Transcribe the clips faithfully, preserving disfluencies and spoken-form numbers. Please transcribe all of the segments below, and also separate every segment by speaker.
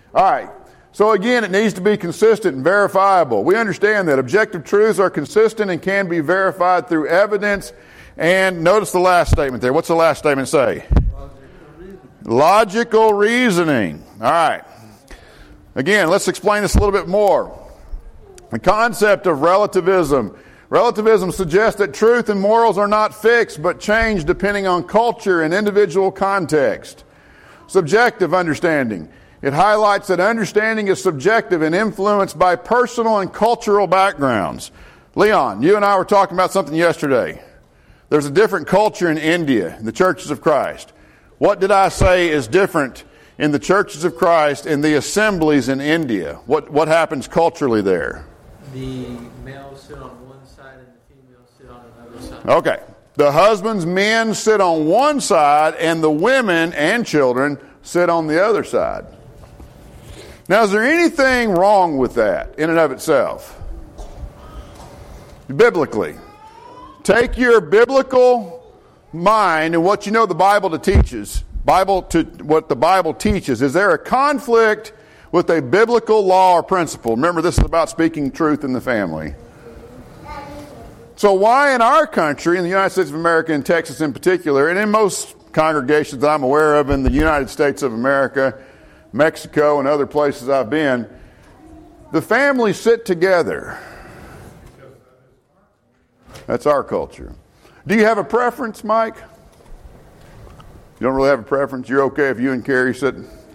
Speaker 1: All right. So again, it needs to be consistent and verifiable. We understand that objective truths are consistent and can be verified through evidence. And notice the last statement there. What's the last statement say? Logical reasoning. All right. Again, let's explain this a little bit more. The concept of relativism. Relativism suggests that truth and morals are not fixed, but change depending on culture and individual context. Subjective understanding. It highlights that understanding is subjective and influenced by personal and cultural backgrounds. Leon, you and I were talking about something yesterday. There's a different culture in India, in the churches of Christ. What did I say is different in the churches of Christ, in the assemblies in India? What, what happens culturally there?
Speaker 2: The males sit on one side and the females sit on another side.
Speaker 1: Okay. The husbands, men sit on one side, and the women and children sit on the other side. Now, is there anything wrong with that in and of itself? Biblically. Take your biblical mind and what you know the Bible to teaches, Bible to what the Bible teaches. Is there a conflict with a biblical law or principle? Remember, this is about speaking truth in the family. So why in our country, in the United States of America, in Texas in particular, and in most congregations that I'm aware of in the United States of America, Mexico, and other places I've been, the families sit together. That's our culture. Do you have a preference, Mike? You don't really have a preference? You're okay if you and Carrie sit?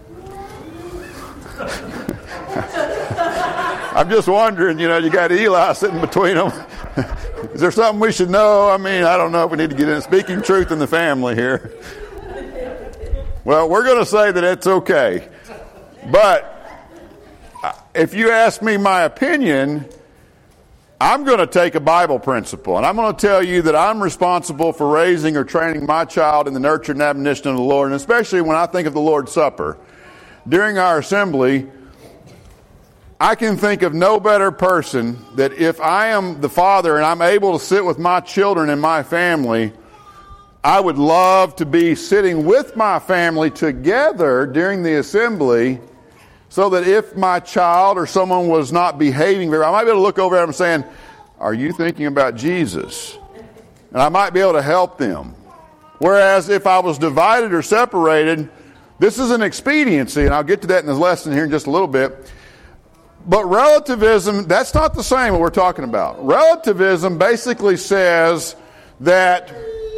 Speaker 1: I'm just wondering, you know, you got Eli sitting between them. Is there something we should know? I mean, I don't know if we need to get in speaking truth in the family here. Well, we're going to say that it's okay. But if you ask me my opinion, I'm going to take a Bible principle, and I'm going to tell you that I'm responsible for raising or training my child in the nurture and admonition of the Lord, and especially when I think of the Lord's Supper. During our assembly, I can think of no better person that if I am the father and I'm able to sit with my children and my family, I would love to be sitting with my family together during the assembly, so that if my child or someone was not behaving very well, I might be able to look over at them saying, "Are you thinking about Jesus?" And I might be able to help them. Whereas if I was divided or separated, this is an expediency, and I'll get to that in this lesson here in just a little bit. But relativism, that's not the same what we're talking about. Relativism basically says that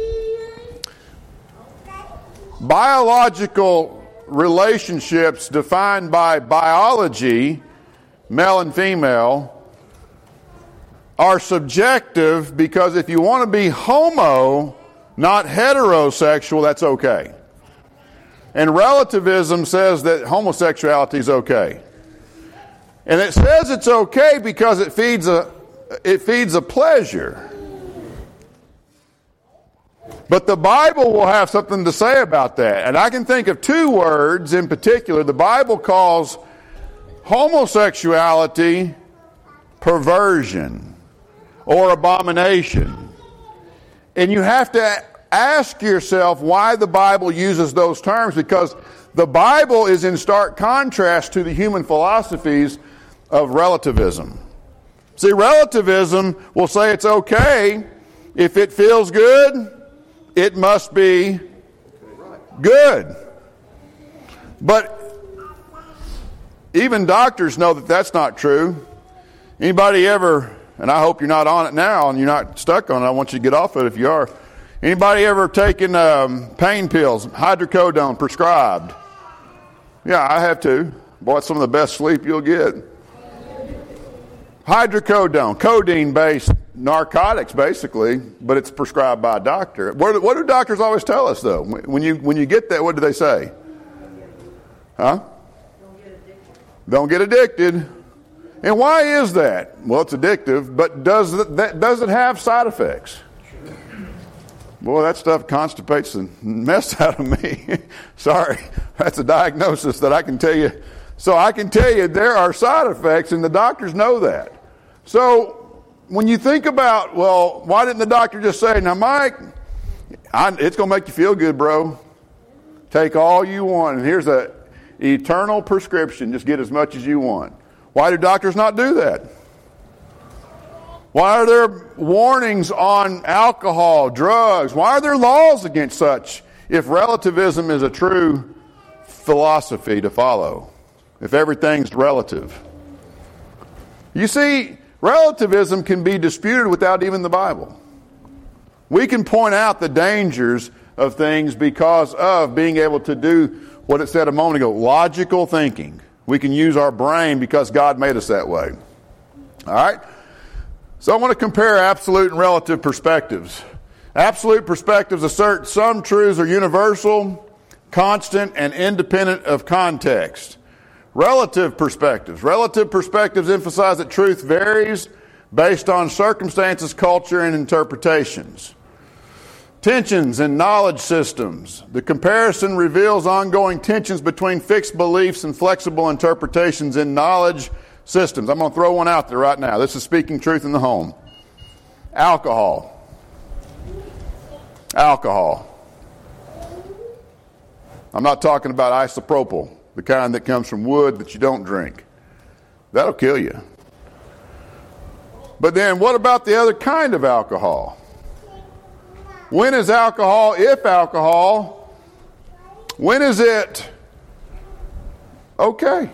Speaker 1: biological relationships defined by biology, male and female, are subjective, because if you want to be homo, not heterosexual, that's okay. And relativism says that homosexuality is okay. And it says it's okay because it feeds a it feeds a pleasure. But the Bible will have something to say about that. And I can think of two words in particular. The Bible calls homosexuality perversion or abomination. And you have to ask yourself why the Bible uses those terms, because the Bible is in stark contrast to the human philosophies of relativism. See, relativism will say it's okay if it feels good, it must be good. But even doctors know that that's not true. Anybody ever, and I hope you're not on it now and you're not stuck on it, I want you to get off it if you are. Anybody ever taken um, pain pills, hydrocodone prescribed? Yeah, I have too. Boy, it's some of the best sleep you'll get. Hydrocodone, codeine-based narcotics, basically, but it's prescribed by a doctor. What, what do doctors always tell us, though? When you when you get that, what do they say? Huh?
Speaker 3: Don't get addicted.
Speaker 1: Don't get addicted. And why is that? Well, it's addictive, but does it, that does it have side effects? Boy, that stuff constipates the mess out of me. Sorry, that's a diagnosis that I can tell you. So I can tell you there are side effects, and the doctors know that. So when you think about, well, why didn't the doctor just say, now, Mike, I, it's going to make you feel good, bro. Take all you want. And here's a, eternal prescription. Just get as much as you want. Why do doctors not do that? Why are there warnings on alcohol, drugs? Why are there laws against such if relativism is a true philosophy to follow? If everything's relative. You see, relativism can be disputed without even the Bible. We can point out the dangers of things because of being able to do what it said a moment ago, logical thinking. We can use our brain because God made us that way. All right? So I want to compare absolute and relative perspectives. Absolute perspectives assert some truths are universal, constant, and independent of context. Relative perspectives. Relative perspectives emphasize that truth varies based on circumstances, culture, and interpretations. Tensions in knowledge systems. The comparison reveals ongoing tensions between fixed beliefs and flexible interpretations in knowledge systems. I'm going to throw one out there right now. This is speaking truth in the home. Alcohol. Alcohol. I'm not talking about isopropyl, the kind that comes from wood that you don't drink. That'll kill you. But then what about the other kind of alcohol? When is alcohol, if alcohol, when is it okay?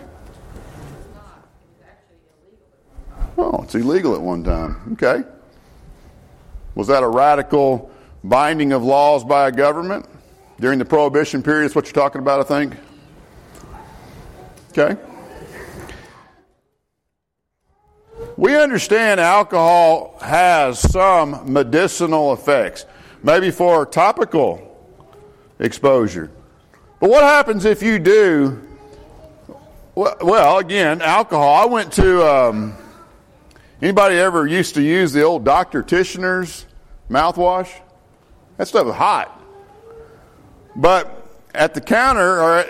Speaker 1: Oh, it's illegal at one time. Okay. Was that a radical binding of laws by a government during the Prohibition period? That's what you're talking about, I think. Okay. We understand alcohol has some medicinal effects, maybe for topical exposure. But what happens if you do, well, again, alcohol. I went to, um, anybody ever used to use the old Doctor Tishner's mouthwash? That stuff is hot. But at the counter, or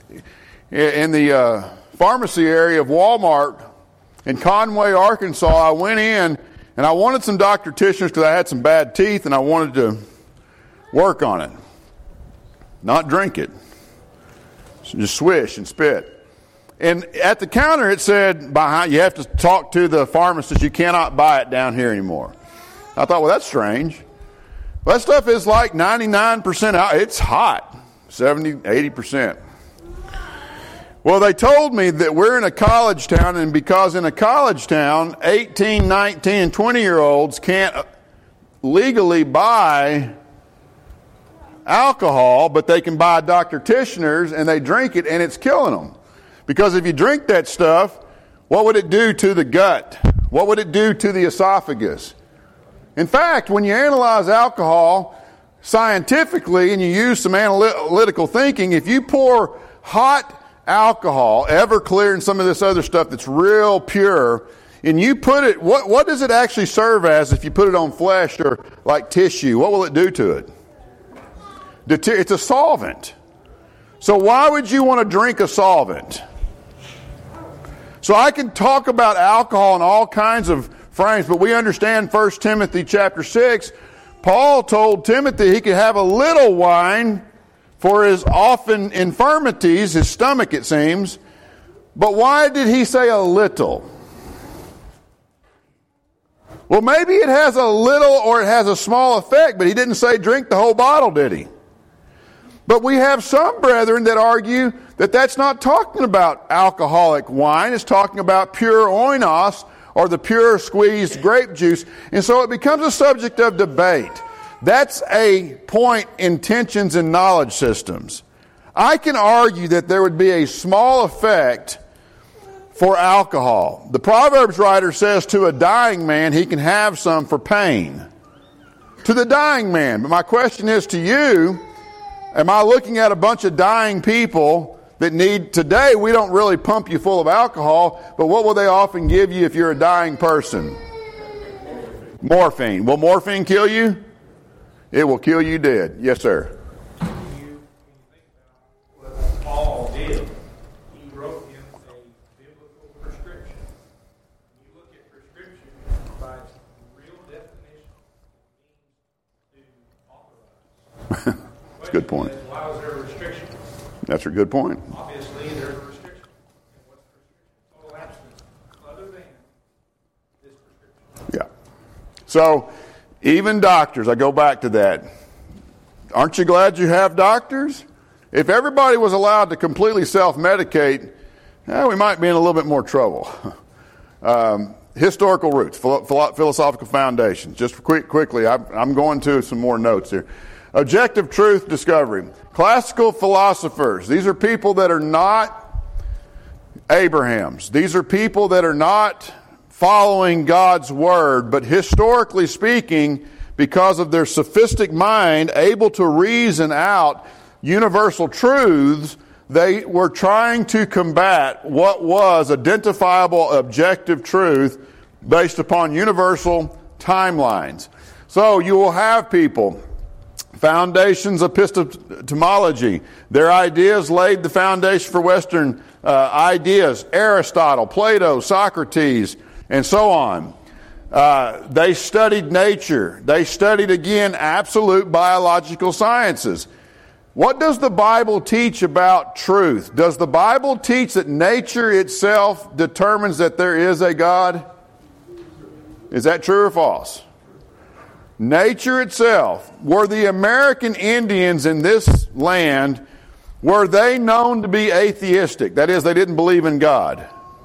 Speaker 1: in the uh, pharmacy area of Walmart in Conway, Arkansas, I went in and I wanted some Doctor Tishner's because I had some bad teeth and I wanted to work on it. Not drink it. Just swish and spit. And at the counter it said, behind, you have to talk to the pharmacist, you cannot buy it down here anymore. I thought, well, that's strange. Well, that stuff is like ninety-nine percent out. It's hot. seventy, eighty percent. Well, they told me that we're in a college town, and because in a college town, eighteen, nineteen, and twenty-year-olds can't legally buy alcohol, but they can buy Doctor Tishner's, and they drink it, and it's killing them. Because if you drink that stuff, what would it do to the gut? What would it do to the esophagus? In fact, when you analyze alcohol scientifically and you use some analytical thinking, if you pour hot alcohol, Everclear and some of this other stuff that's real pure, and you put it, what, what does it actually serve as if you put it on flesh or like tissue? What will it do to it? It's a solvent. So why would you want to drink a solvent? So I can talk about alcohol in all kinds of frames, but we understand First Timothy chapter six, Paul told Timothy he could have a little wine for his often infirmities, his stomach it seems. But why did he say a little? Well, maybe it has a little or it has a small effect, but he didn't say drink the whole bottle, did he? But we have some brethren that argue that that's not talking about alcoholic wine. It's talking about pure oinos, or the pure squeezed grape juice. And so it becomes a subject of debate. That's a point in tensions in knowledge systems. I can argue that there would be a small effect for alcohol. The Proverbs writer says to a dying man, he can have some for pain. To the dying man. But my question is to you, am I looking at a bunch of dying people that need, today we don't really pump you full of alcohol, but what will they often give you if you're a dying person? Morphine. Will morphine kill you? It will kill you dead. Yes, sir.
Speaker 3: When you think about what Paul did, he wrote him a biblical prescription. When you look at prescription, it provides real definition of means to authorize.
Speaker 1: That's a good point.
Speaker 3: Why was there a restriction?
Speaker 1: That's a good point.
Speaker 3: Obviously, there
Speaker 1: So, even doctors, I go back to that. Aren't you glad you have doctors? If everybody was allowed to completely self-medicate, eh, we might be in a little bit more trouble. Um, historical roots, philo- philosophical foundations. Just quick, quickly, I, I'm going to some more notes here. Objective truth discovery. Classical philosophers. These are people that are not Abrahams. These are people that are not following God's word, but historically speaking, because of their sophistic mind, able to reason out universal truths, they were trying to combat what was identifiable objective truth based upon universal timelines. So you will have people, foundations of epistemology. Their ideas laid the foundation for Western uh, ideas. Aristotle, Plato, Socrates, and so on. Uh, they studied nature. They studied, again, absolute biological sciences. What does the Bible teach about truth? Does the Bible teach that nature itself determines that there is a God? Is that true or false? Nature itself. Were the American Indians in this land, were they known to be atheistic? That is, they didn't believe in God.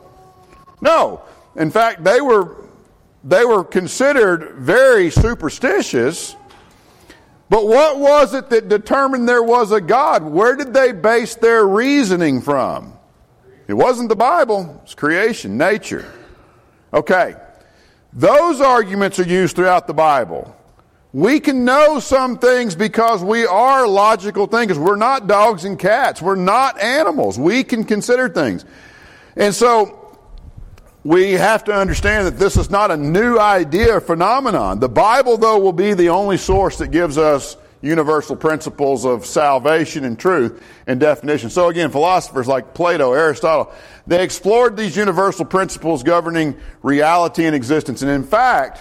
Speaker 1: No. In fact, they were, they were considered very superstitious. But what was it that determined there was a God? Where did they base their reasoning from? It wasn't the Bible. It's creation, nature. Okay. Those arguments are used throughout the Bible. We can know some things because we are logical thinkers. We're not dogs and cats. We're not animals. We can consider things. And so we have to understand that this is not a new idea or phenomenon. The Bible, though, will be the only source that gives us universal principles of salvation and truth and definition. So again, philosophers like Plato, Aristotle, they explored these universal principles governing reality and existence. And in fact,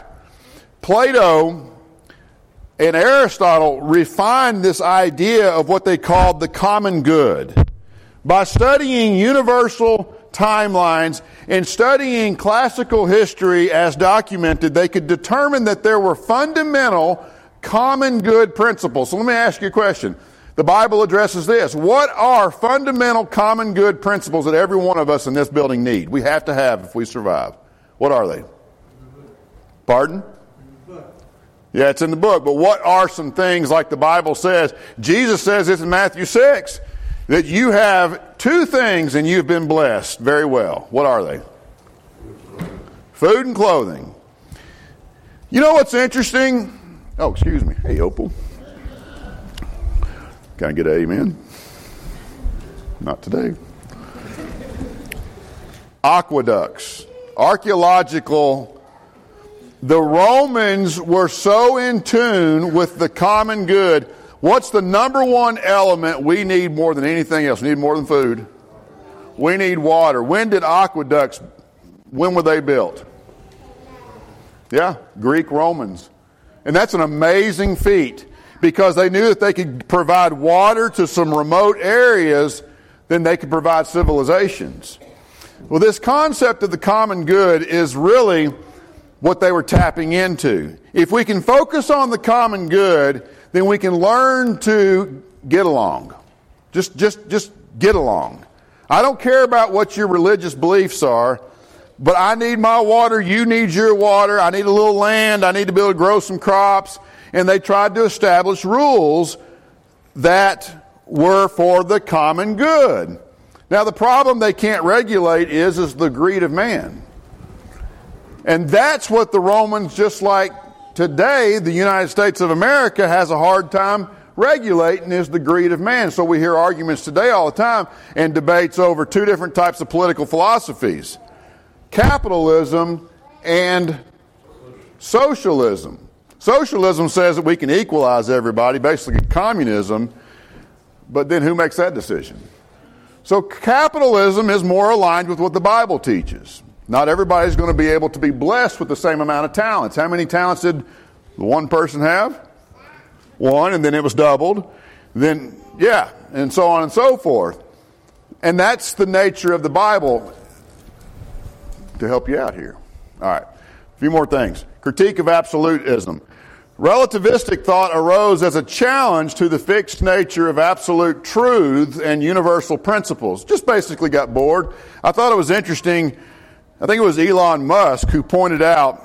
Speaker 1: Plato and Aristotle refined this idea of what they called the common good. By studying universal timelines and studying classical history as documented, they could determine that there were fundamental common good principles. So let me ask you a question. The Bible addresses this. What are fundamental common good principles that every one of us in this building need? We have to have if we survive. What are they? Pardon? Yeah, it's in the book. But what are some things like the Bible says? Jesus says this in Matthew six. That you have two things and you've been blessed very well. What are they? Food and clothing. You know what's interesting? Oh, excuse me. Hey, Opal. Can I get an amen? Not today. Aqueducts. Archaeological. The Romans were so in tune with the common good. What's the number one element we need more than anything else? We need more than food. We need water. When did aqueducts, when were they built? Yeah, Greek Romans. And that's an amazing feat because they knew that they could provide water to some remote areas, then they could provide civilizations. Well, this concept of the common good is really what they were tapping into. If we can focus on the common good, then we can learn to get along. Just, just, just get along. I don't care about what your religious beliefs are, but I need my water, you need your water, I need a little land, I need to be able to grow some crops. And they tried to establish rules that were for the common good. Now the problem they can't regulate is, is the greed of man. And that's what the Romans, just like today, the United States of America has a hard time regulating, is the greed of man. So we hear arguments today all the time and debates over two different types of political philosophies. Capitalism and socialism. Socialism says that we can equalize everybody, basically communism, but then who makes that decision? So capitalism is more aligned with what the Bible teaches. Not everybody's going to be able to be blessed with the same amount of talents. How many talents did the one person have? One, and then it was doubled. Then, yeah, and so on and so forth. And that's the nature of the Bible to help you out here. All right. A few more things. Critique of absolutism. Relativistic thought arose as a challenge to the fixed nature of absolute truth and universal principles. Just basically got bored. I thought it was interesting. I think it was Elon Musk who pointed out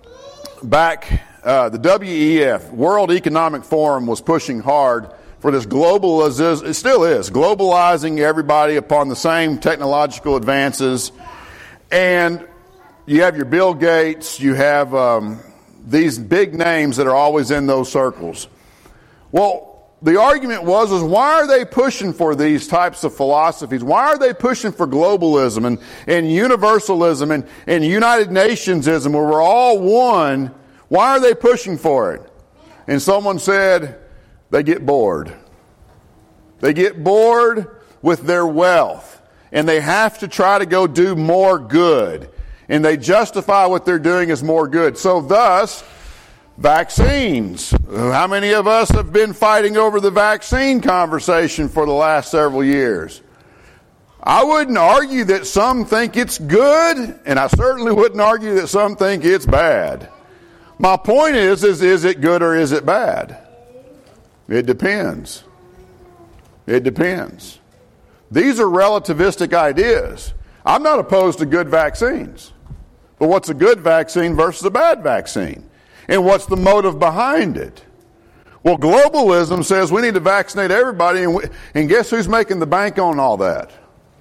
Speaker 1: back uh, the W E F, World Economic Forum, was pushing hard for this globalization. It still is globalizing everybody upon the same technological advances. And you have your Bill Gates, you have um, these big names that are always in those circles. Well, the argument was, is why are they pushing for these types of philosophies? Why are they pushing for globalism and, and universalism and, and United Nationsism, where we're all one? Why are they pushing for it? And someone said, they get bored. They get bored with their wealth, and they have to try to go do more good. And they justify what they're doing as more good. So thus, vaccines. How many of us have been fighting over the vaccine conversation for the last several years? I wouldn't argue that some think it's good, and I certainly wouldn't argue that some think it's bad. My point is, is, is it good or is it bad? It depends. It depends. These are relativistic ideas. I'm not opposed to good vaccines. But what's a good vaccine versus a bad vaccine? And what's the motive behind it? Well, globalism says we need to vaccinate everybody, and, we, and guess who's making the bank on all that?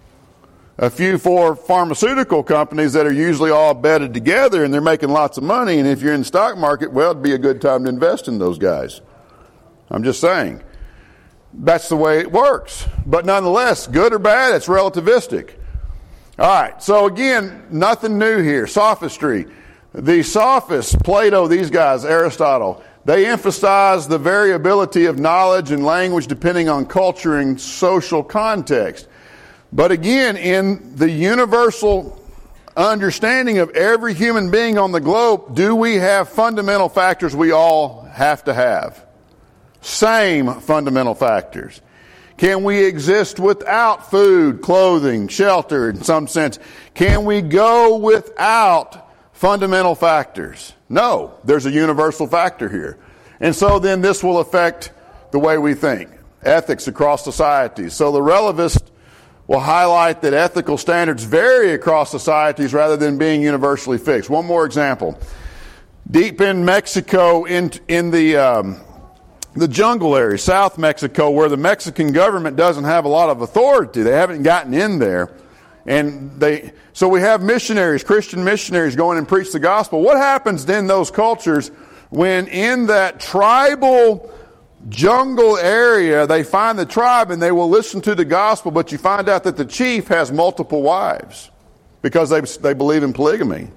Speaker 1: A few four pharmaceutical companies that are usually all bedded together, and they're making lots of money, and if you're in the stock market, well, it'd be a good time to invest in those guys. I'm just saying. That's the way it works. But nonetheless, good or bad, it's relativistic. All right, so again, nothing new here. Sophistry. The sophists, Plato, these guys, Aristotle, they emphasize the variability of knowledge and language depending on culture and social context. But again, in the universal understanding of every human being on the globe, do we have fundamental factors we all have to have? Same fundamental factors. Can we exist without food, clothing, shelter in some sense? Can we go without fundamental factors? No, there's a universal factor here. And so then this will affect the way we think, ethics across societies. So the relativist will highlight that ethical standards vary across societies rather than being universally fixed. One more example. Deep in Mexico, in, in the... Um, The jungle area, South Mexico, where the Mexican government doesn't have a lot of authority. They haven't gotten in there. And they, so we have missionaries, Christian missionaries going and preach the gospel. What happens in those cultures when in that tribal jungle area, they find the tribe and they will listen to the gospel, but you find out that the chief has multiple wives because they, they believe in polygamy.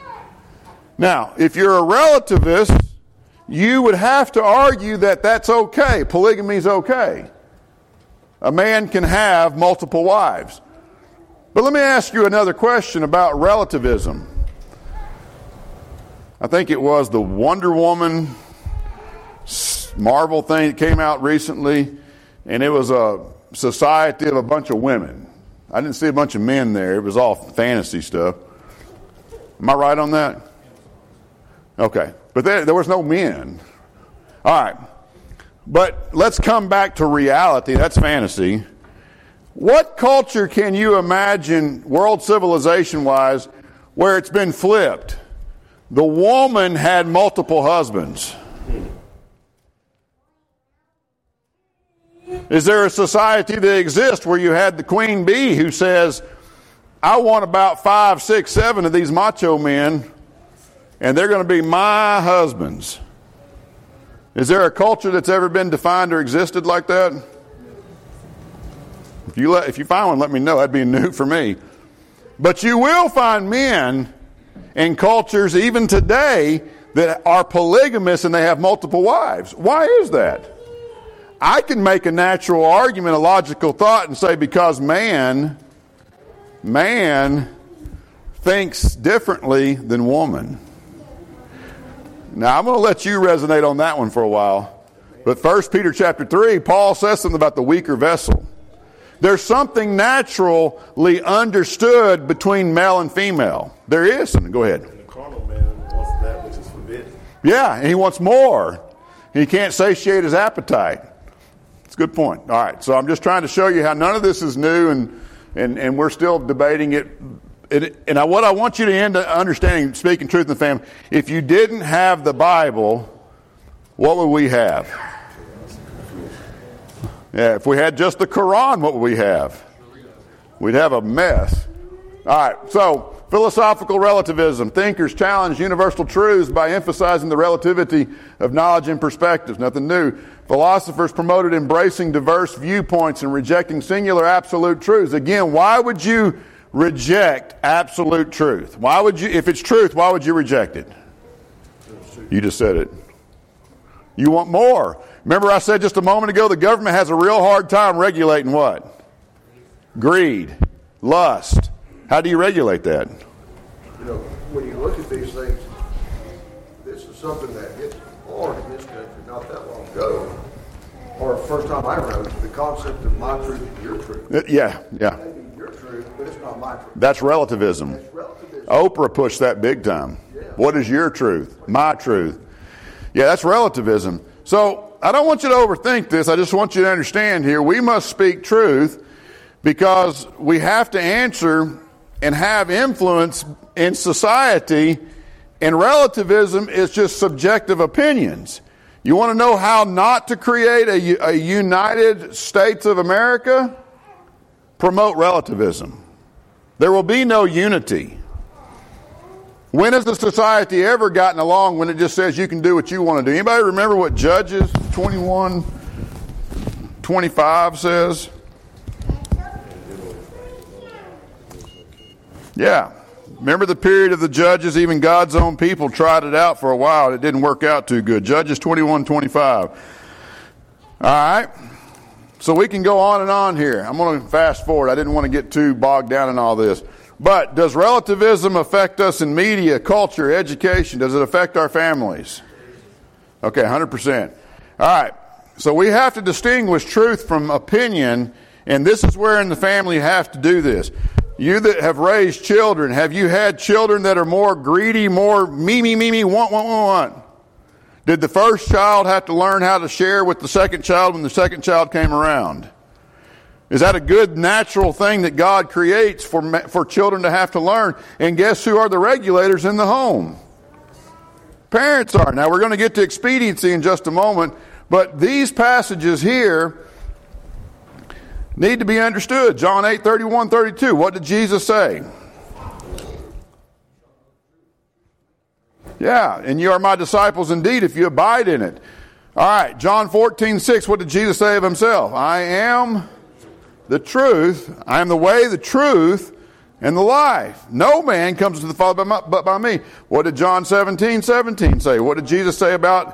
Speaker 1: Now, if you're a relativist, you would have to argue that that's okay. Polygamy is okay. A man can have multiple wives. But let me ask you another question about relativism. I think it was the Wonder Woman Marvel thing that came out recently, and it was a society of a bunch of women. I didn't see a bunch of men there. It was all fantasy stuff. Am I right on that? Okay. But there, there was no men. All right. But let's come back to reality. That's fantasy. What culture can you imagine, world civilization-wise, where it's been flipped? The woman had multiple husbands. Is there a society that exists where you had the queen bee who says, I want about five, six, seven of these macho men, and they're going to be my husbands? Is there a culture that's ever been defined or existed like that? If you let, if you find one, let me know. That'd be new for me. But you will find men in cultures even today that are polygamous and they have multiple wives. Why is that? I can make a natural argument, a logical thought, and say because man, man thinks differently than woman. Now, I'm going to let you resonate on that one for a while. But First Peter chapter three, Paul says something about the weaker vessel. There's something naturally understood between male and female. There is something. Go ahead.
Speaker 4: And the carnal man wants
Speaker 1: Yeah, and he wants more. He can't satiate his appetite. It's a good point. All right, so I'm just trying to show you how none of this is new, and and, and we're still debating it. It, and I, what I want you to end up understanding, speaking truth in the family, if you didn't have the Bible, what would we have? Yeah, if we had just the Quran, what would we have? We'd have a mess. All right, so philosophical relativism. Thinkers challenge universal truths by emphasizing the relativity of knowledge and perspectives. Nothing new. Philosophers promoted embracing diverse viewpoints and rejecting singular absolute truths. Again, why would you reject absolute truth? Why would you, if it's truth, why would you reject it? You just said it. You want more. Remember I said just a moment ago, the government has a real hard time regulating what? Greed. Lust. How do you regulate that?
Speaker 4: You know, when you look at these things, this is something that hit hard in this country not that long ago. Or the first time I wrote the concept of my truth and your truth.
Speaker 1: Uh, yeah, yeah.
Speaker 4: Maybe your truth, but it's not my truth.
Speaker 1: That's relativism.
Speaker 4: It's relativism.
Speaker 1: Oprah pushed that big time.
Speaker 4: Yeah.
Speaker 1: What is your truth? My truth. Yeah, that's relativism. So I don't want you to overthink this. I just want you to understand here, we must speak truth because we have to answer and have influence in society, and relativism is just subjective opinions. You want to know how not to create a, a United States of America? Promote relativism. There will be no unity. When has the society ever gotten along when it just says you can do what you want to do? Anybody remember what Judges twenty-one twenty-five says? Yeah. Remember the period of the judges? Even God's own people tried it out for a while. It didn't work out too good. Judges twenty-one twenty-five. All right. So we can go on and on here. I'm going to fast forward. I didn't want to get too bogged down in all this. But does relativism affect us in media, culture, education? Does it affect our families? Okay, one hundred percent. All right. So we have to distinguish truth from opinion, and this is where in the family you have to do this. You that have raised children, have you had children that are more greedy, more me, me, me, me, want, want, want, want? Did the first child have to learn how to share with the second child when the second child came around? Is that a good natural thing that God creates for, for children to have to learn? And guess who are the regulators in the home? Parents are. Now we're going to get to expediency in just a moment, but these passages here need to be understood. John eight, thirty-one, thirty-two. What did Jesus say? Yeah, and you are my disciples indeed if you abide in it. All right, John fourteen, six. What did Jesus say of himself? I am the truth. I am the way, the truth, and the life. No man comes to the Father but, my, but by me. What did John seventeen, seventeen say? What did Jesus say about...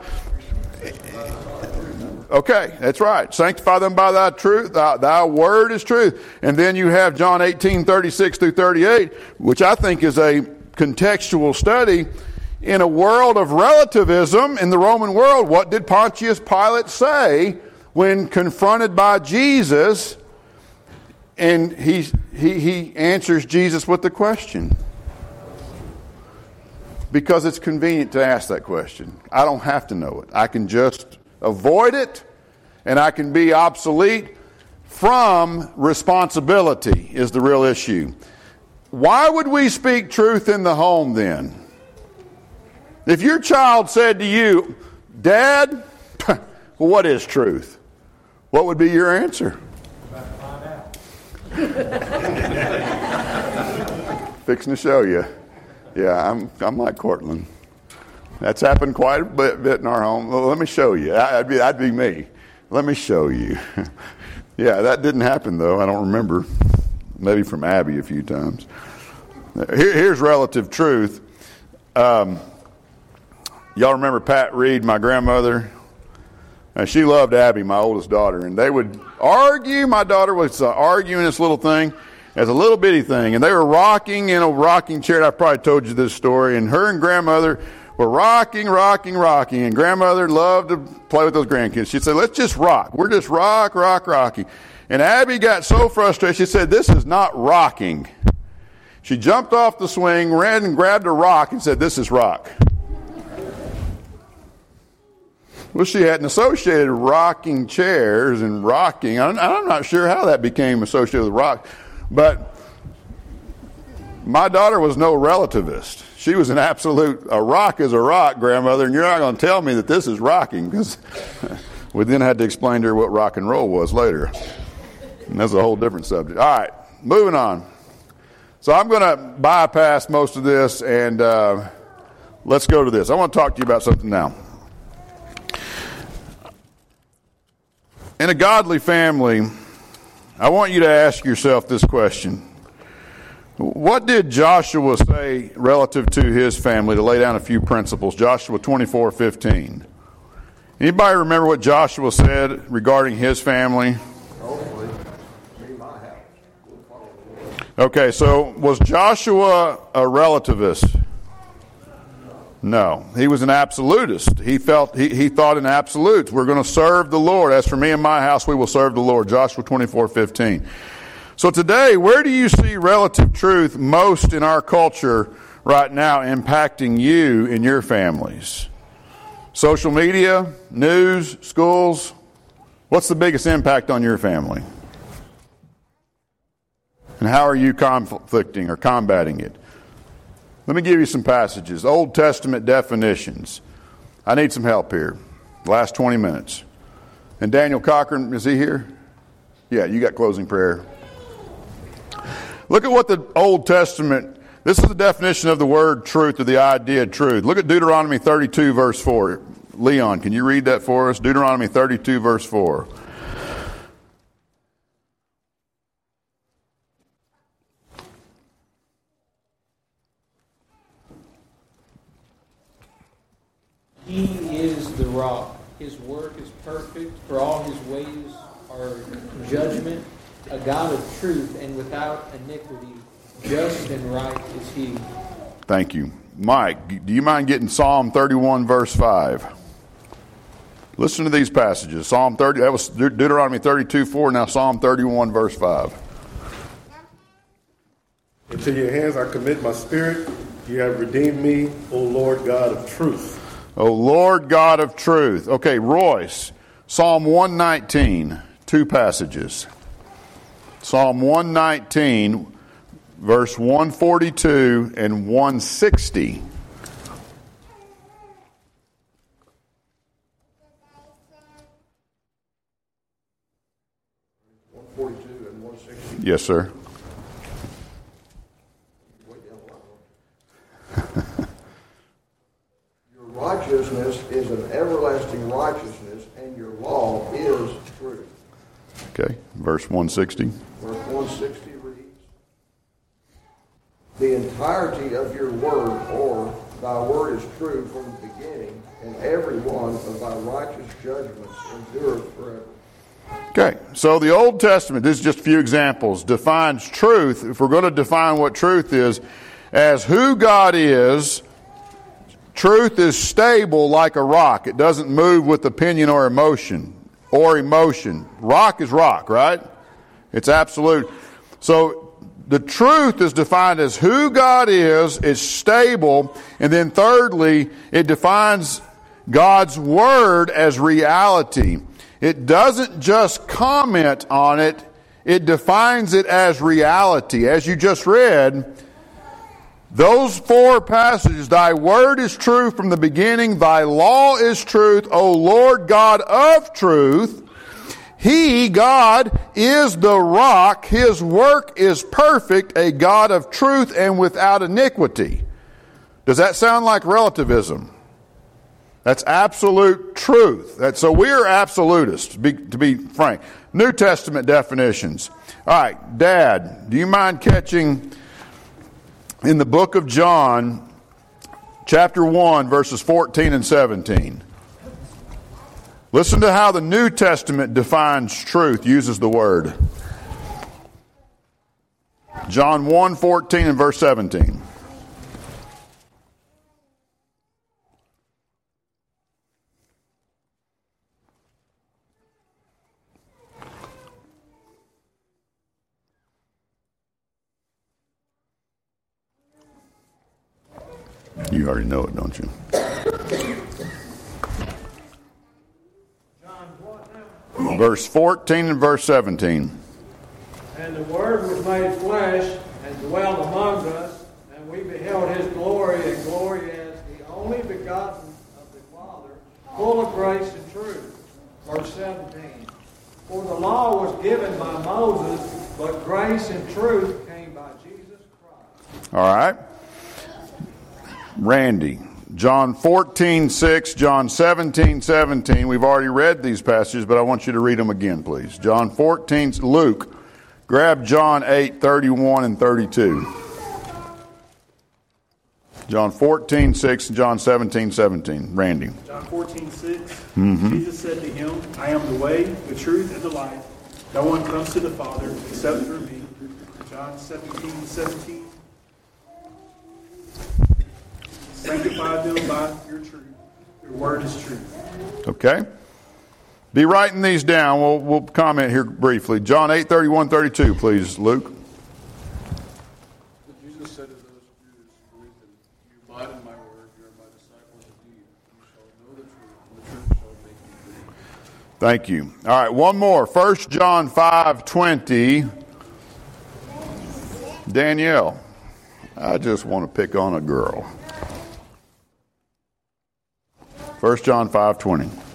Speaker 1: Okay, that's right. Sanctify them by thy truth. Thy, thy word is truth. And then you have John eighteen, thirty-six through thirty-eight, which I think is a contextual study. In a world of relativism, in the Roman world, what did Pontius Pilate say when confronted by Jesus? And he, he, he answers Jesus with the question. Because it's convenient to ask that question. I don't have to know it. I can just avoid it, and I can be obsolete from responsibility is the real issue. Why would we speak truth in the home then? If your child said to you, Dad, well, what is truth? What would be your answer? Fixing to show you. Yeah, I'm I'm like Cortland. That's happened quite a bit, bit in our home. Well, let me show you. That'd be, that'd be me. Let me show you. Yeah, that didn't happen, though. I don't remember. Maybe from Abby a few times. Here, here's relative truth. Um, y'all remember Pat Reed, my grandmother? Uh, she loved Abby, my oldest daughter. And they would argue. My daughter was uh, arguing this little thing as a little bitty thing. And they were rocking in a rocking chair. I probably told you this story. And her and grandmother were rocking, rocking, rocking. And grandmother loved to play with those grandkids. She'd say, let's just rock. We're just rock, rock, rocking. And Abby got so frustrated, she said, this is not rocking. She jumped off the swing, ran and grabbed a rock and said, this is rock. Well, she hadn't associated rocking chairs and rocking. I'm, I'm not sure how that became associated with rock. But my daughter was no relativist. She was an absolute, a rock is a rock, grandmother, and you're not going to tell me that this is rocking, because we then had to explain to her what rock and roll was later. And that's a whole different subject. All right, moving on. So I'm going to bypass most of this, and uh, let's go to this. I want to talk to you about something now. In a godly family, I want you to ask yourself this question. What did Joshua say relative to his family, to lay down a few principles? Joshua twenty-four fifteen. Anybody remember what Joshua said regarding his family?
Speaker 4: Hopefully, me, my house. We'll follow the Lord.
Speaker 1: Okay, so was Joshua a relativist? No, he was an absolutist. He felt he, he thought in absolutes. We're going to serve the Lord. As for me and my house, we will serve the Lord. Joshua twenty-four fifteen. So today, where do you see relative truth most in our culture right now impacting you and your families? Social media, news, schools? What's the biggest impact on your family? And how are you conflicting or combating it? Let me give you some passages. Old Testament definitions. I need some help here. Last twenty minutes. And Daniel Cochran, is he here? Yeah, you got closing prayer. Look at what the Old Testament, this is the definition of the word truth, or the idea of truth. Look at Deuteronomy thirty-two, verse four. Leon, can you read that for us? Deuteronomy thirty-two, verse four.
Speaker 2: He is the rock. His work is perfect, for all his ways are judgment. A God of truth and without iniquity, just and right is he.
Speaker 1: Thank you. Mike, do you mind getting Psalm thirty-one, verse five? Listen to these passages. Psalm thirty, that was Deuteronomy thirty-two, four, now Psalm thirty-one, verse five.
Speaker 5: Into your hands I commit my spirit. You have redeemed me, O Lord God of truth.
Speaker 1: O Lord God of truth. Okay, Royce, Psalm one nineteen, two passages. Psalm one nineteen, verse one forty-two and one sixty.
Speaker 4: one forty-two and one sixty.
Speaker 1: Yes, sir.
Speaker 4: Your righteousness is an everlasting righteousness, and your law is truth.
Speaker 1: Okay, verse one sixty.
Speaker 4: Verse one sixty reads, the entirety of your word, or thy word is true from the beginning, and every one of thy righteous judgments endureth forever.
Speaker 1: Okay, so the Old Testament, this is just a few examples, defines truth, if we're going to define what truth is, as who God is. Truth is stable like a rock. It doesn't move with opinion or emotion. Or emotion. Rock is rock, right? It's absolute. So the truth is defined as who God is, it's stable, and then thirdly, it defines God's word as reality. It doesn't just comment on it, it defines it as reality. As you just read, those four passages, thy word is true from the beginning, thy law is truth, O Lord God of truth. He, God, is the rock. His work is perfect, a God of truth and without iniquity. Does that sound like relativism? That's absolute truth. That, so we are absolutists, to be, to be frank. New Testament definitions. All right, Dad, do you mind catching in the book of John, chapter one, verses fourteen and seventeen? Listen to how the New Testament defines truth, uses the word. John one, fourteen and verse seventeen. You already know it, don't you? verse fourteen and verse seventeen.
Speaker 6: And the Word was made flesh and dwelt among us, and we beheld His glory, and glory as the only begotten of the Father, full of grace and truth. Verse seventeen. For the law was given by Moses, but grace and truth came by Jesus Christ.
Speaker 1: All right. Randy. John fourteen six, John seventeen seventeen. We've already read these passages, but I want you to read them again, please. John fourteen, Luke, grab John eight thirty-one and thirty-two. John fourteen six, John seventeen seventeen. Randy.
Speaker 7: John fourteen six.
Speaker 1: Mm-hmm.
Speaker 7: Jesus said to him, I am the way, the truth, and the life. No one comes to the Father except through me. John seventeen seventeen. Sanctify them by your truth. Your word is truth.
Speaker 1: Okay. Be writing these down. We'll, we'll comment here briefly. John eight thirty-one thirty-two, please, Luke.
Speaker 8: But Jesus said to those Jews who believed him, you abide in my word, you are my disciples indeed. You shall know the truth, and the truth shall make you free.
Speaker 1: Thank you. All right, one more. First John five twenty. Danielle, I just want to pick on a girl. First John five twenty.
Speaker 9: You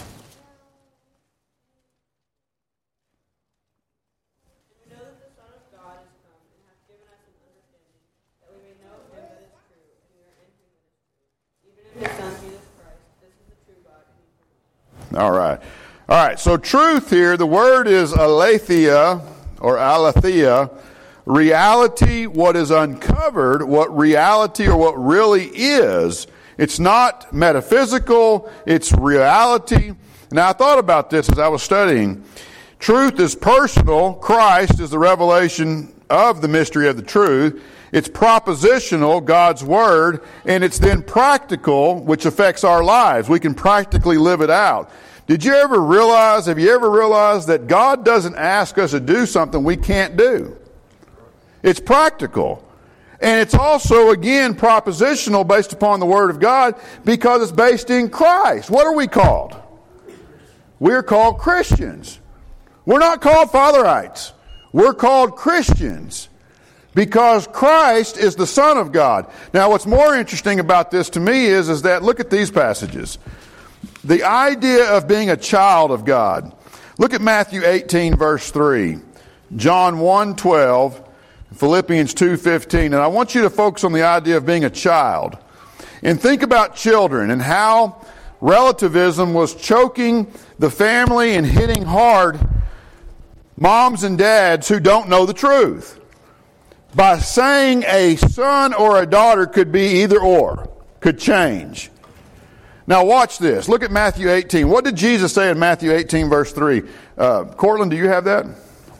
Speaker 9: know that the Son of God is come and hath given us an understanding, that we may know him that is true, and we are in him that is true, even in his Son Jesus Christ. This is the true God. And
Speaker 1: All right. All right, so truth here, the word is aletheia, or aletheia, reality, what is uncovered, what reality or what really is. It's not metaphysical, it's reality. Now, I thought about this as I was studying. Truth is personal. Christ is the revelation of the mystery of the truth. It's propositional, God's Word, and it's then practical, which affects our lives. We can practically live it out. Did you ever realize, have you ever realized that God doesn't ask us to do something we can't do? It's practical. And it's also, again, propositional based upon the Word of God because it's based in Christ. What are we called? We're called Christians. We're not called Fatherites. We're called Christians because Christ is the Son of God. Now, what's more interesting about this to me is, is that, look at these passages. The idea of being a child of God. Look at Matthew eighteen, verse three. John one twelve. Philippians two fifteen, and I want you to focus on the idea of being a child. And think about children and how relativism was choking the family and hitting hard moms and dads who don't know the truth. By saying a son or a daughter could be either or, could change. Now watch this. Look at Matthew eighteen. What did Jesus say in Matthew eighteen, verse three? Uh, Cortland, do you have that?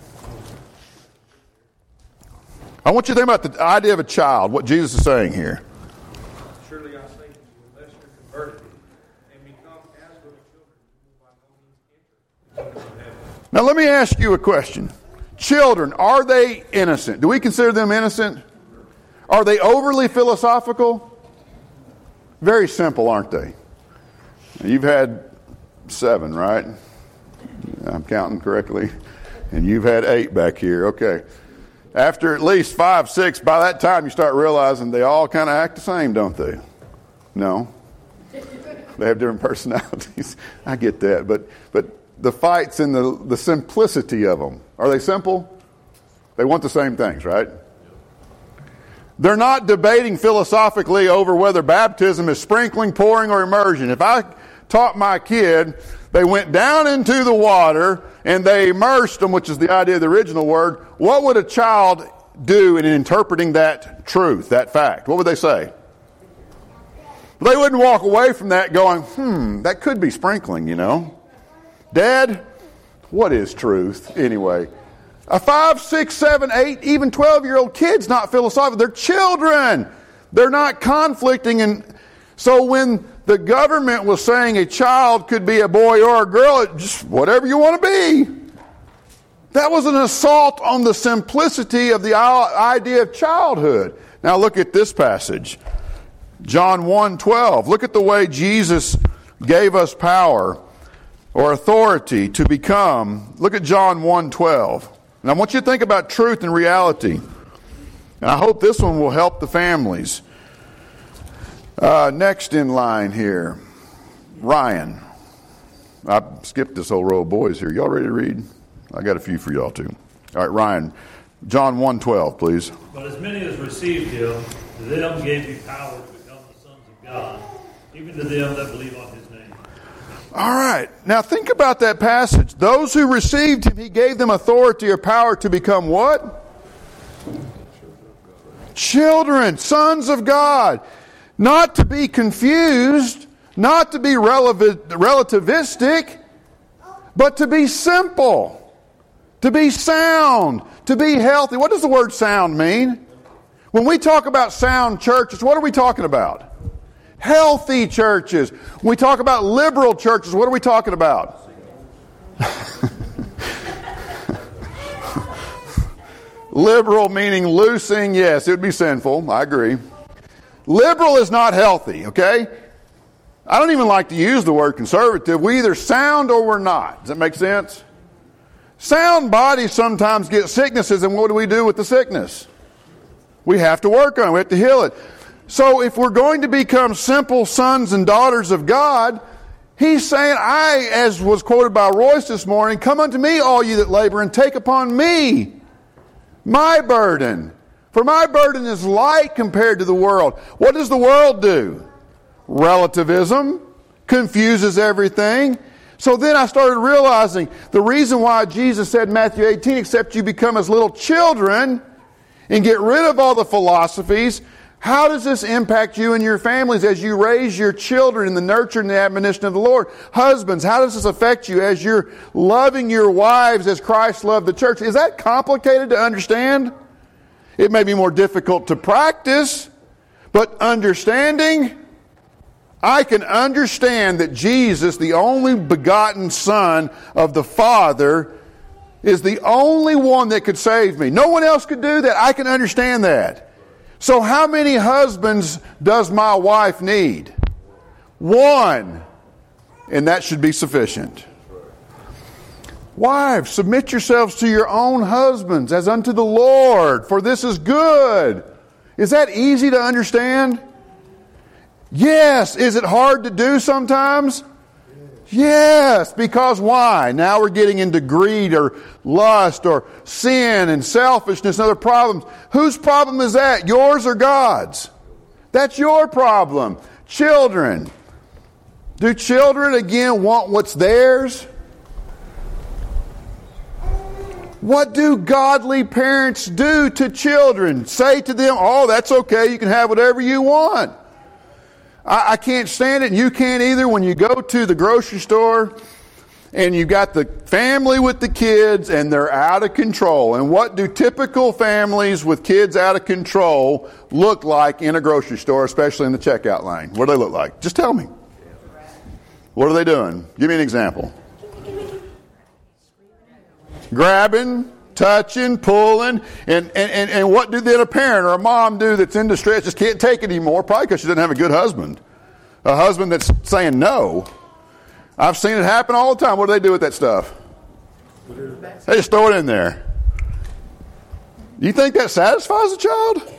Speaker 1: I want you to think about the idea of a child, what Jesus is saying here.
Speaker 3: Surely I say to you, unless you're converted and become as little children, you will by no means enter the kingdom of heaven.
Speaker 1: Now let me ask you a question. Children, are they innocent? Do we consider them innocent? Are they overly philosophical? Very simple, aren't they? You've had seven, right? I'm counting correctly. And you've had eight back here. Okay. After at least five, six, by that time you start realizing they all kind of act the same, don't they? No. They have different personalities. I get that. But but the fights and the, the simplicity of them. Are they simple? They want the same things, right? They're not debating philosophically over whether baptism is sprinkling, pouring, or immersion. If I taught my kid, they went down into the water and they immersed them, which is the idea of the original word, what would a child do in interpreting that truth, that fact? What would they say? They wouldn't walk away from that going, hmm, that could be sprinkling, you know. Dad, what is truth anyway? A five, six, seven, eight, even twelve-year-old kid's not philosophical. They're children. They're not conflicting. And so when the government was saying a child could be a boy or a girl, it just whatever you want to be. That was an assault on the simplicity of the idea of childhood. Now look at this passage. John one twelve. Look at the way Jesus gave us power. or authority to become. Look at John one twelve. And I want you to think about truth and reality. And I hope this one will help the families. Uh, next in line here, Ryan. I skipped this whole row of boys here. Y'all ready to read? I got a few for y'all too. All right, Ryan. John one twelve, please.
Speaker 10: But as many as received him, to them gave he power to become the sons of God, even to them that believe on his name.
Speaker 1: All right. Now think about that passage. Those who received him, he gave them authority or power to become what? Children, sons of God. Not to be confused, not to be relevant, relativistic, but to be simple, to be sound, to be healthy. What does the word sound mean? When we talk about sound churches, what are we talking about? Healthy churches. When we talk about liberal churches, what are we talking about? Liberal meaning loosing, yes, it would be sinful. I agree. Liberal is not healthy, okay? I don't even like to use the word conservative. We either sound or we're not. Does that make sense? Sound bodies sometimes get sicknesses, and what do we do with the sickness? We have to work on it. We have to heal it. So if we're going to become simple sons and daughters of God, he's saying, I, as was quoted by Royce this morning, come unto me, all you that labor, and take upon me my burden. For my burden is light compared to the world. What does the world do? Relativism. Confuses everything. So then I started realizing the reason why Jesus said in Matthew eighteen, except you become as little children and get rid of all the philosophies, how does this impact you and your families as you raise your children in the nurture and the admonition of the Lord? Husbands, how does this affect you as you're loving your wives as Christ loved the church? Is that complicated to understand? It may be more difficult to practice, but understanding, I can understand that Jesus, the only begotten Son of the Father, is the only one that could save me. No one else could do that. I can understand that. So how many husbands does my wife need? One. And that should be sufficient. Wives, submit yourselves to your own husbands as unto the Lord, for this is good. Is that easy to understand? Yes. Is it hard to do sometimes? Yes. Because why? Now we're getting into greed or lust or sin and selfishness and other problems. Whose problem is that? Yours or God's? That's your problem. Children. Do children again want what's theirs? What do godly parents do to children? Say to them, oh, that's okay, you can have whatever you want. I, I can't stand it, and you can't either, when you go to the grocery store and you've got the family with the kids and they're out of control. And what do typical families with kids out of control look like in a grocery store, especially in the checkout line? What do they look like? Just tell me. What are they doing? Give me an example. Grabbing, touching, pulling, and, and, and, and what do then a parent or a mom do that's in distress, just can't take it anymore, probably because she doesn't have a good husband. A husband that's saying no. I've seen it happen all the time. What do they do with that stuff? They just throw it in there. You think that satisfies a child?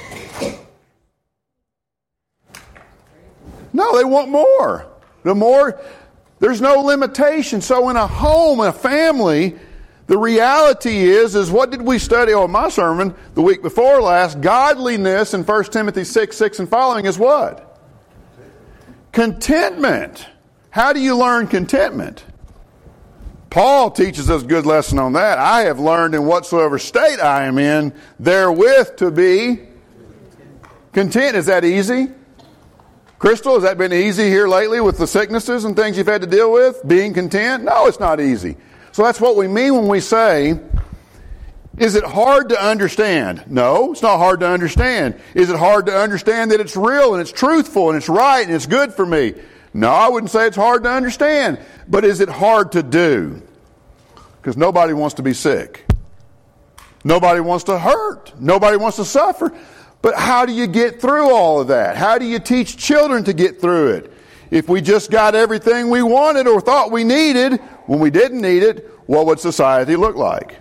Speaker 1: No, they want more. The more, there's no limitation. So in a home, in a family, the reality is, is what did we study on my sermon the week before last? Godliness in First Timothy six, six and following is what? Contentment. How do you learn contentment? Paul teaches us a good lesson on that. I have learned in whatsoever state I am in, therewith to be content. Is that easy? Crystal, has that been easy here lately with the sicknesses and things you've had to deal with? Being content? No, it's not easy. So that's what we mean when we say, is it hard to understand? No, it's not hard to understand. Is it hard to understand that it's real and it's truthful and it's right and it's good for me? No, I wouldn't say it's hard to understand. But is it hard to do? Because nobody wants to be sick. Nobody wants to hurt. Nobody wants to suffer. But how do you get through all of that? How do you teach children to get through it? If we just got everything we wanted or thought we needed when we didn't need it, what would society look like?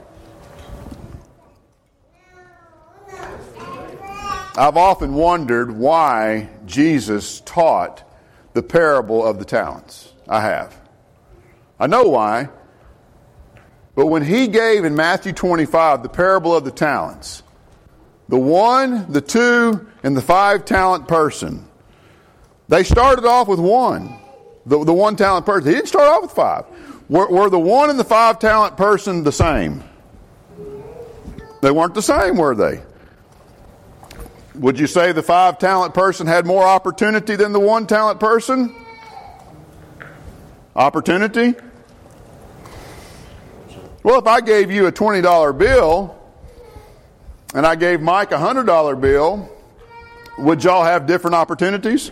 Speaker 1: I've often wondered why Jesus taught the parable of the talents. I have. I know why. But when he gave in Matthew twenty-five the parable of the talents, the one, the two, and the five talent person, they started off with one. The, the one talent person. He didn't start off with five. Were, were the one and the five talent person the same? They weren't the same, were they? Would you say the five talent person had more opportunity than the one talent person? Opportunity? Well, if I gave you a twenty dollar bill and I gave Mike a one hundred dollar bill, would y'all have different opportunities?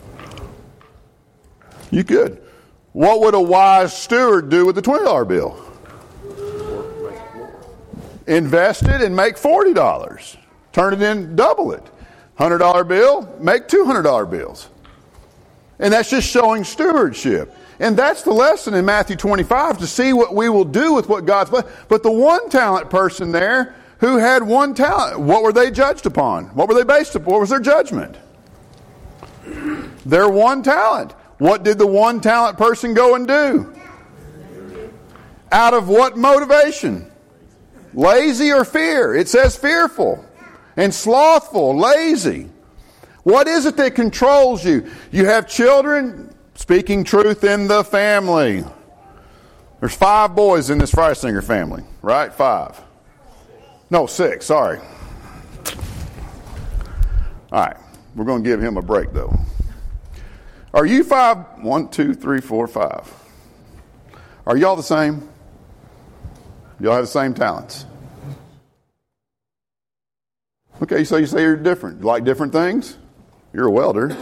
Speaker 1: You could. What would a wise steward do with the twenty dollar bill? Invest it and make forty dollars. Turn it in, double it. one hundred dollar bill, make two hundred dollar bills. And that's just showing stewardship. And that's the lesson in Matthew twenty-five, to see what we will do with what God's blessed. But the one talent person there who had one talent, what were they judged upon? What were they based upon? What was their judgment? Their one talent. What did the one talent person go and do? Out of what motivation? Lazy or fear? It says fearful and slothful, lazy. What is it that controls you? You have children. Speaking truth in the family. There's five boys in this Freisinger family, right? Five. No, six, sorry. All right, we're going to give him a break, though. Are you five? One, two, three, four, five. Are y'all the same? Y'all have the same talents? Okay, so you say you're different. You like different things? You're a welder.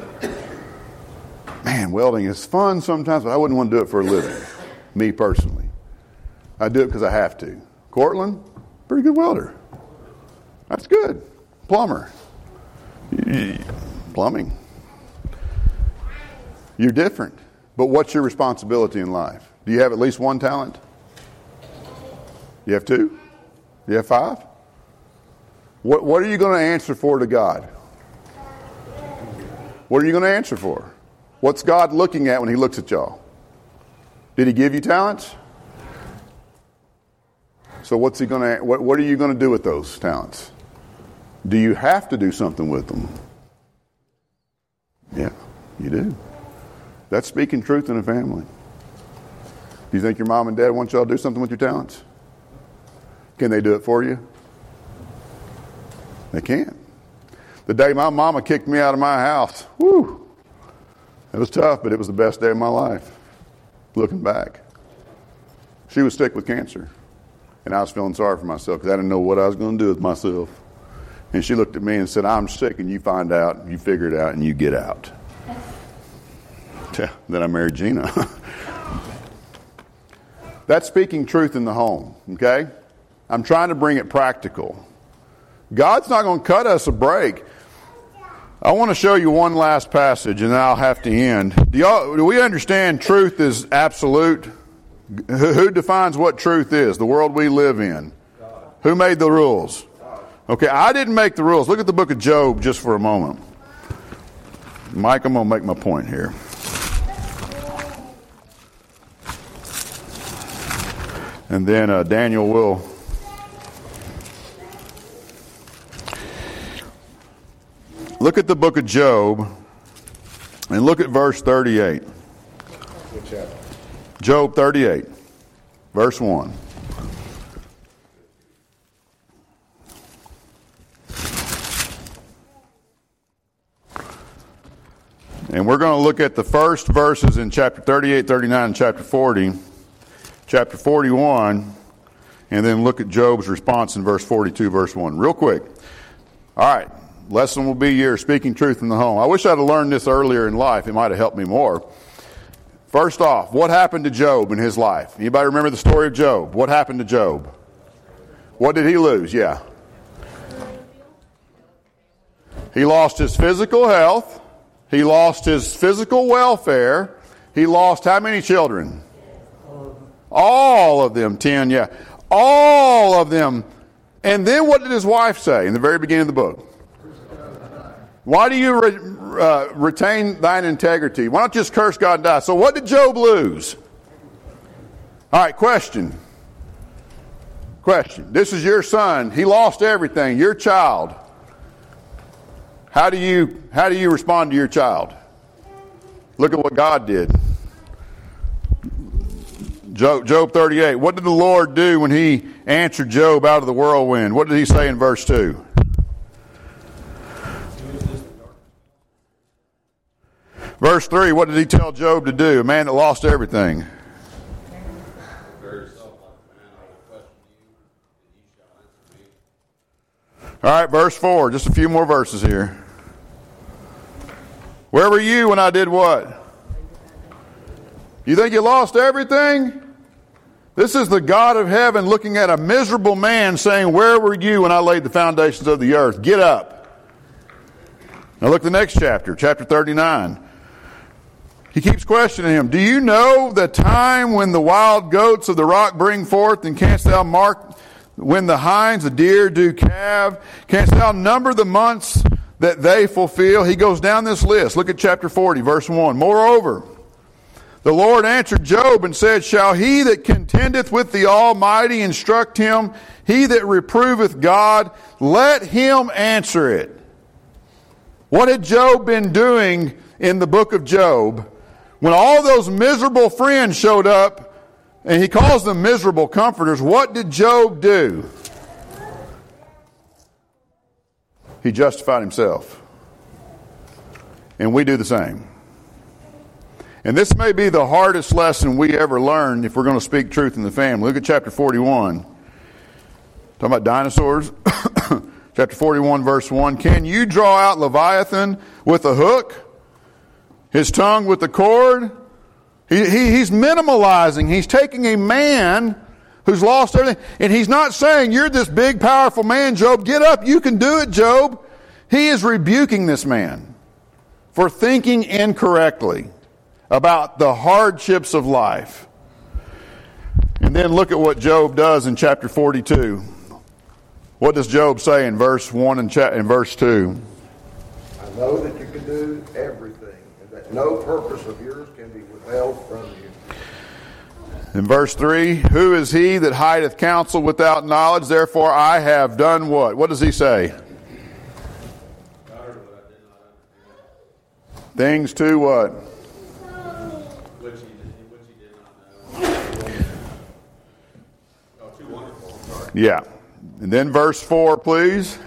Speaker 1: Man, welding is fun sometimes, but I wouldn't want to do it for a living. Me personally. I do it because I have to. Cortland, pretty good welder. That's good. Plumber. Plumbing. You're different. But what's your responsibility in life? Do you have at least one talent? You have two? You have five? What, what are you going to answer for to God? What are you going to answer for? What's God looking at when he looks at y'all? Did he give you talents? So what's he going to, what, what are you going to do with those talents? Do you have to do something with them? Yeah, you do. That's speaking truth in a family. Do you think your mom and dad want y'all to do something with your talents? Can they do it for you? They can't. The day my mama kicked me out of my house, whoo, it was tough, but it was the best day of my life, looking back. She was sick with cancer, and I was feeling sorry for myself because I didn't know what I was going to do with myself. And she looked at me and said, I'm sick, and you find out, you figure it out, and you get out. Yeah, then I married Gina. That's speaking truth in the home, okay? I'm trying to bring it practical. God's not going to cut us a break. I want to show you one last passage, and then I'll have to end. Do, y'all, do we understand truth is absolute? Who defines what truth is? The world we live in. Who made the rules? Okay, I didn't make the rules. Look at the book of Job just for a moment. Mike, I'm going to make my point here. And then uh, Daniel will... Look at the book of Job and look at verse thirty-eight.
Speaker 5: What chapter?
Speaker 1: Job thirty-eight, verse one. And we're going to look at the first verses in chapter thirty-eight, thirty-nine, and chapter forty, chapter forty-one, and then look at Job's response in verse forty-two, verse one. Real quick. All right. Lesson will be your speaking truth in the home. I wish I'd have learned this earlier in life. It might have helped me more. First off, what happened to Job in his life? Anybody remember the story of Job? What happened to Job? What did he lose? Yeah. He lost his physical health. He lost his physical welfare. He lost how many children? All of them. Ten, yeah. All of them. And then what did his wife say in the very beginning of the book? Why do you re- uh, retain thine integrity? Why don't you just curse God and die? So what did Job lose? All right, question. Question. This is your son. He lost everything. Your child. How do you how do you respond to your child? Look at what God did. Job, Job thirty-eight. What did the Lord do when he answered Job out of the whirlwind? What did he say in verse two? Verse three, what did he tell Job to do? A man that lost everything. All right, verse four, just a few more verses here. Where were you when I did what? You think you lost everything? This is the God of heaven looking at a miserable man saying, where were you when I laid the foundations of the earth? Get up. Now look at the next chapter, chapter thirty-nine. He keeps questioning him. Do you know the time when the wild goats of the rock bring forth, and canst thou mark when the hinds, the deer, do calve? Canst thou number the months that they fulfill? He goes down this list. Look at chapter forty, verse one. Moreover, the Lord answered Job and said, shall he that contendeth with the Almighty instruct him? He that reproveth God, let him answer it. What had Job been doing in the book of Job when all those miserable friends showed up, and he calls them miserable comforters? What did Job do? He justified himself. And we do the same. And this may be the hardest lesson we ever learn if we're going to speak truth in the family. Look at chapter forty-one. Talking about dinosaurs. Chapter forty-one, verse one. Can you draw out Leviathan with a hook? His tongue with the cord? He, he, he's minimalizing. He's taking a man who's lost everything, and he's not saying, you're this big, powerful man, Job. Get up. You can do it, Job. He is rebuking this man for thinking incorrectly about the hardships of life. And then look at what Job does in chapter forty-two. What does Job say in verse one and cha- in verse two?
Speaker 4: I know that you can do everything, and that no purpose of yours can be withheld from you.
Speaker 1: In verse three, who is he that hideth counsel without knowledge? Therefore I have done what? What does he say? Things to what?
Speaker 8: Which he did, which he did not know. Oh, too wonderful. I'm sorry.
Speaker 1: Yeah. And then verse four, please.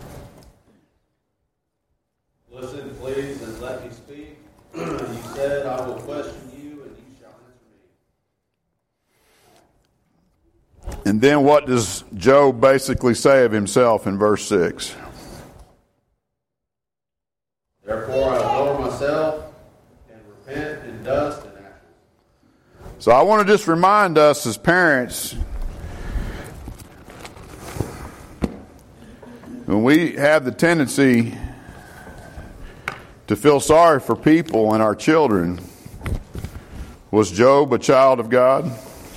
Speaker 8: Listen, please, and let me speak. You said, I will question you, and you shall answer me.
Speaker 1: And then what does Job basically say of himself in verse six?
Speaker 8: Therefore I lower myself and repent in dust and ashes.
Speaker 1: So I want to just remind us as parents, when we have the tendency to feel sorry for people and our children, was Job a child of God?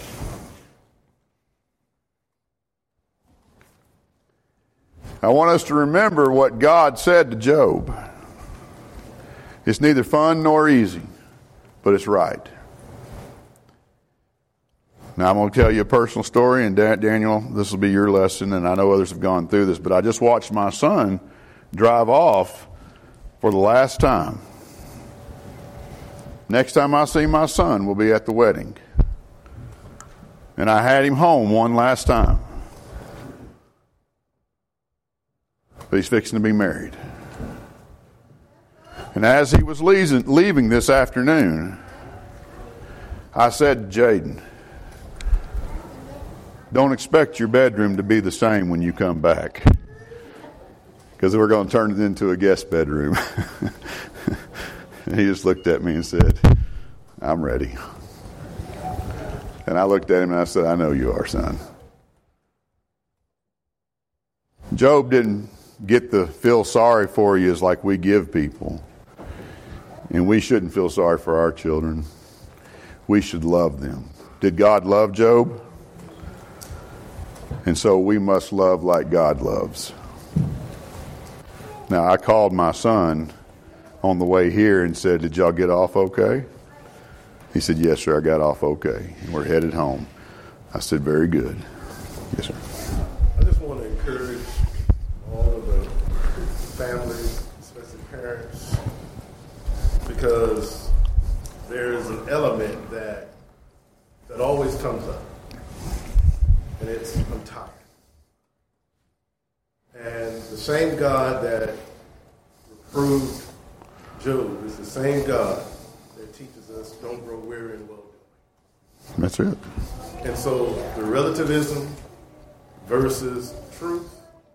Speaker 1: I want us to remember what God said to Job. It's neither fun nor easy, but it's right. Now I'm going to tell you a personal story, and Daniel, this will be your lesson, and I know others have gone through this, but I just watched my son drive off for the last time. Next time I see my son will be at the wedding. And I had him home one last time. But he's fixing to be married. And as he was leaving this afternoon, I said to Jaden, don't expect your bedroom to be the same when you come back, because we're going to turn it into a guest bedroom. And he just looked at me and said, I'm ready. And I looked at him and I said, I know you are, son. Job didn't get the feel sorry for you as like we give people. And we shouldn't feel sorry for our children. We should love them. Did God love Job? And so we must love like God loves. Now, I called my son on the way here and said, did y'all get off okay? He said, yes, sir, I got off okay. And we're headed home. I said, very good. Yes, sir.
Speaker 5: I just want to encourage all of the families, especially parents, because there is an element that that always comes up, and it's I'm tired. And the same God that reproved Job is the same God that teaches us don't grow weary in well doing.
Speaker 1: That's it.
Speaker 5: And so the relativism versus truth.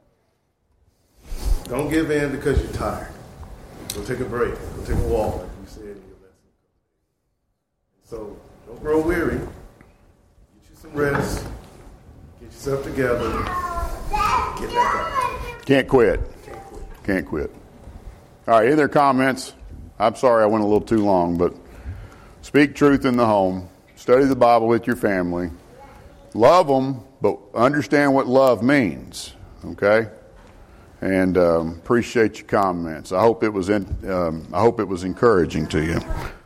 Speaker 5: Don't give in because you're tired. Go take a break. Go take a walk, like we said in your lesson. So don't grow weary. Get you some rest. Get yourself together. Get back up.
Speaker 1: Can't quit.
Speaker 5: Can't quit.
Speaker 1: Can't quit. All right, any other comments? I'm sorry I went a little too long, but speak truth in the home. Study the Bible with your family. Love them, but understand what love means. Okay? And um, appreciate your comments. I hope it was in, um, I hope it was encouraging to you.